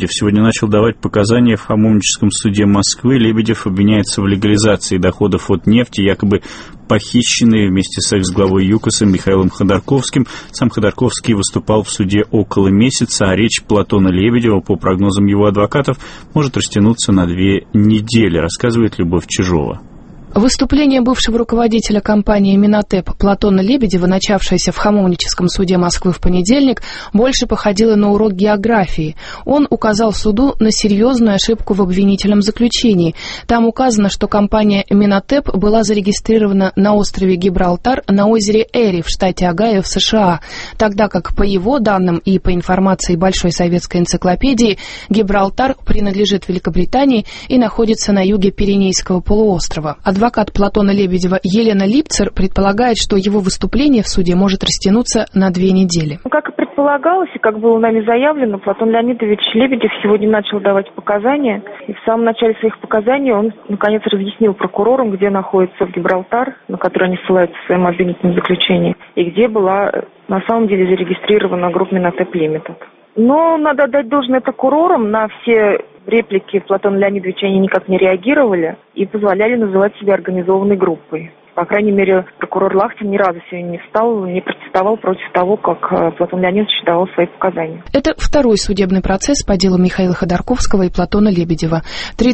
Лебедев сегодня начал давать показания в Хамовническом суде Москвы. Лебедев обвиняется в легализации доходов от нефти, якобы похищенные вместе с экс-главой ЮКОСа Михаилом Ходорковским. Сам Ходорковский выступал в суде около месяца, а речь Платона Лебедева, по прогнозам его адвокатов, может растянуться на 2 недели, рассказывает Любовь Чижова. Выступление бывшего руководителя компании «Минотеп» Платона Лебедева, начавшееся в Хамовническом суде Москвы в понедельник, больше походило на урок географии. Он указал суду на серьезную ошибку в обвинительном заключении. Там указано, что компания «Минотеп» была зарегистрирована на острове Гибралтар на озере Эри в штате Огайо в США, тогда как по его данным и по информации Большой советской энциклопедии Гибралтар принадлежит Великобритании и находится на юге Пиренейского полуострова. Адвокат Платона Лебедева Елена Липцер предполагает, что его выступление в суде может растянуться на 2 недели. Как и предполагалось, и как было нами заявлено, Платон Леонидович Лебедев сегодня начал давать показания. И в самом начале своих показаний он, наконец, разъяснил прокурорам, где находится Гибралтар, на который они ссылаются в своем обвинительном заключении, и где была на самом деле зарегистрирована группа «Минотеп Лимитед». Но надо отдать должное прокурорам, на все реплики Платона Леонидовича они никак не реагировали и позволяли называть себя организованной группой. По крайней мере, прокурор Лахтин ни разу сегодня не встал, не протестовал против того, как Платон Леонидович давал свои показания. Это второй судебный процесс по делу Михаила Ходорковского и Платона Лебедева.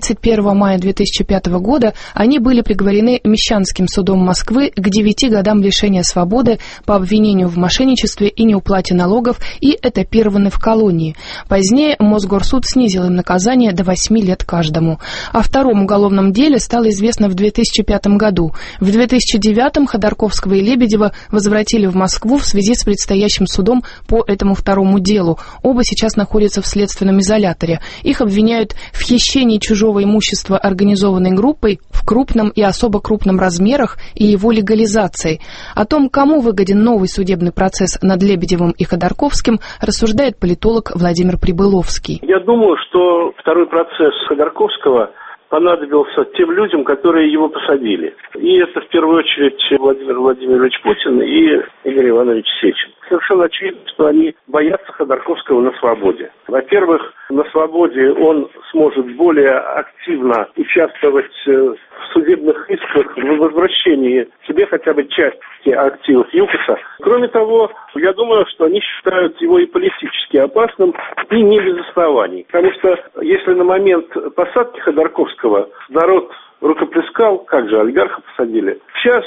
31 мая 2005 года они были приговорены Мещанским судом Москвы к 9 годам лишения свободы по обвинению в мошенничестве и неуплате налогов и этапированы в колонии. Позднее Мосгорсуд снизил им наказание до 8 лет каждому. О втором уголовном деле стало известно в 2005 году. В 2009-м Ходорковского и Лебедева возвратили в Москву в связи с предстоящим судом по этому второму делу. Оба сейчас находятся в следственном изоляторе. Их обвиняют в хищении чужого имущества организованной группой в крупном и особо крупном размерах и его легализации. О том, кому выгоден новый судебный процесс над Лебедевым и Ходорковским, рассуждает политолог Владимир Прибыловский. Я думаю, что второй процесс Ходорковского понадобился тем людям, которые его посадили. И это в первую очередь Владимир Владимирович Путин и Игорь Иванович Сечин. Совершенно очевидно, что они боятся Ходорковского на свободе. Во-первых, на свободе он сможет более активно участвовать в судебных исках в возвращении себе хотя бы части активов ЮКОСа. Кроме того, я думаю, что они считают его и политически опасным, и не без оснований. Потому что если на момент посадки Ходорковского народ рукоплескал, как же, олигарха посадили. Сейчас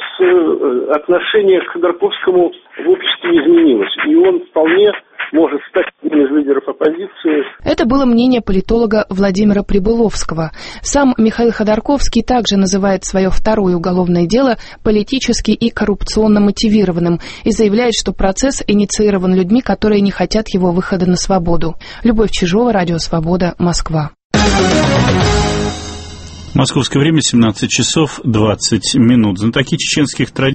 отношение к Ходорковскому в обществе изменилось, и он вполне может стать одним из лидеров оппозиции. Это было мнение политолога Владимира Прибыловского. Сам Михаил Ходорковский также называет свое второе уголовное дело политически и коррупционно мотивированным и заявляет, что процесс инициирован людьми, которые не хотят его выхода на свободу. Любовь Чижова, Радио Свобода, Москва. Московское время 17 часов 20 минут. Знатоки чеченских традиций